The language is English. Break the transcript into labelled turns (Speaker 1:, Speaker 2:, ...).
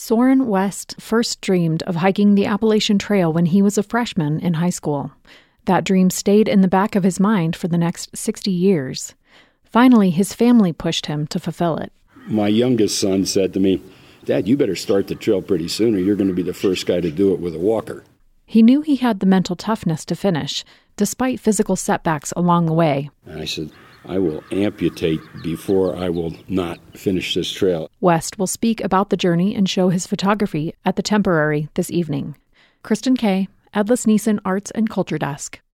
Speaker 1: Soren West first dreamed of hiking the Appalachian Trail when he was a freshman in high school. That dream stayed in the back of his mind for the next 60 years. Finally, his family pushed him to fulfill it.
Speaker 2: My youngest son said to me, "Dad, you better start the trail pretty soon or you're going to be the first guy to do it with a walker."
Speaker 1: He knew he had the mental toughness to finish, despite physical setbacks along the way.
Speaker 2: And I said, "I will amputate before I will not finish this trail."
Speaker 1: West will speak about the journey and show his photography at the Temporary this evening. Kristen Kay, Atlas Neeson Arts and Culture Desk.